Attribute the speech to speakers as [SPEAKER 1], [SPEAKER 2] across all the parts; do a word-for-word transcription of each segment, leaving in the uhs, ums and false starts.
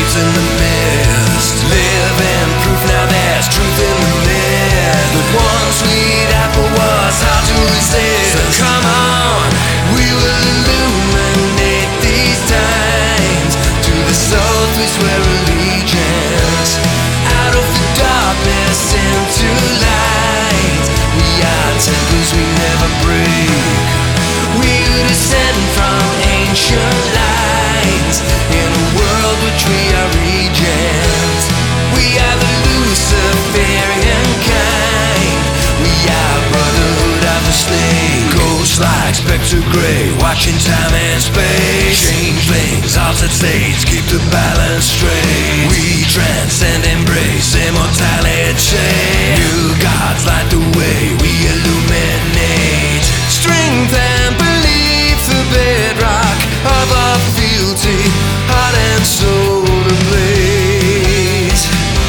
[SPEAKER 1] shapes in the mist. Living proof now there's truth in the myth. But one sweet apple was hard to resist. So come on, we will illuminate these times. To the souls we swear allegiance. Out of the darkness into light. We are temples we never break. We descend from ancient lines. In a world which we are regents. We are the Luciferian kind. We are brotherhood of the snake. Ghosts like spectre grey, watching time and space. Changelings, altered states, keep the balance straight. We transcend, embrace immortality. New gods light the way, we illuminate. Strength and belief, the bedrock of our fealty. Heart and soul ablaze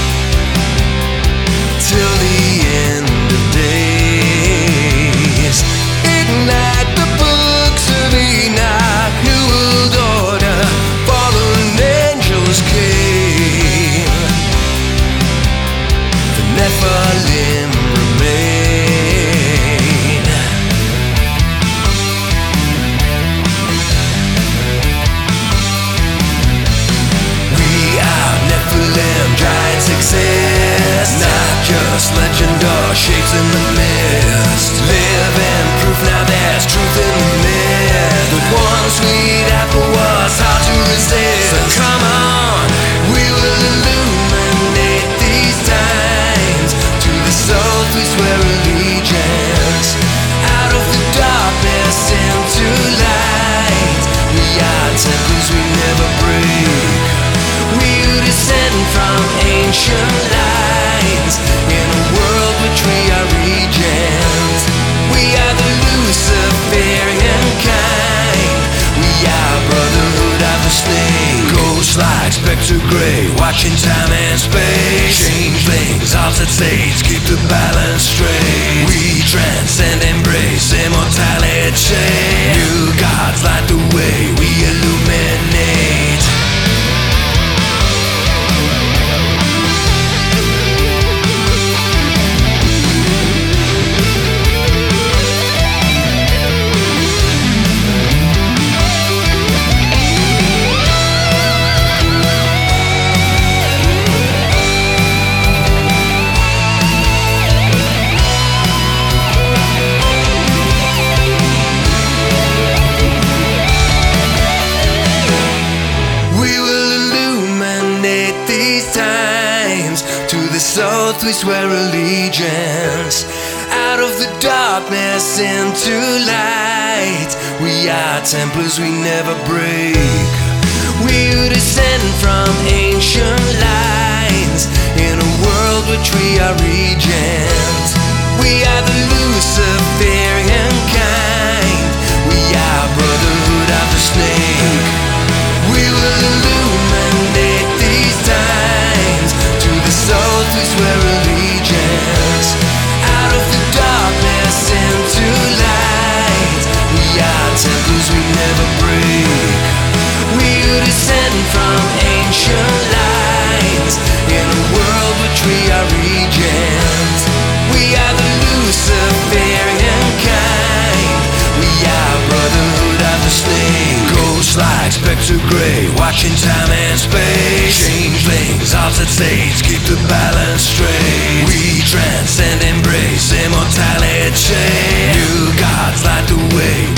[SPEAKER 1] till the end of days. Ignite the books of Enoch, New World Order, fallen angels came. The Nephilim remain. We are Nephilim, giants exist. Not just legend or shapes in the mist. Living proof now there's truth in the myth. But one sweet apple was hard to resist. So come on, we will illuminate these times. To the souls we swear allegiance. Out of the darkness into light. We are temples we never break. We descend from ancient lines. In a world which we are regents. We are the Luciferian kind. We are brotherhood of the snake. Ghosts like spectre grey, watching time and space. Changelings, altered states, keep the balance straight. We transcend, embrace immortality. New gods light the way, we illuminate. To the souls we swear allegiance. Out of the darkness into light. We are Templars we never break. We descend from ancient lines. In a world which we are regents. We are the Luciferian kind. We are brotherhood of the snake. We will illuminate these times. To the souls we swear allegiance. Out of the darkness into light. We are temples we never break. We descend from ancient lines. In a world which we are regents. We are the Luciferian kind. We are brotherhood of the snake. Ghosts like spectre grey, watching time and space. Changelings, altered states, keep the balance straight. We transcend, embrace immortality. New gods light the way,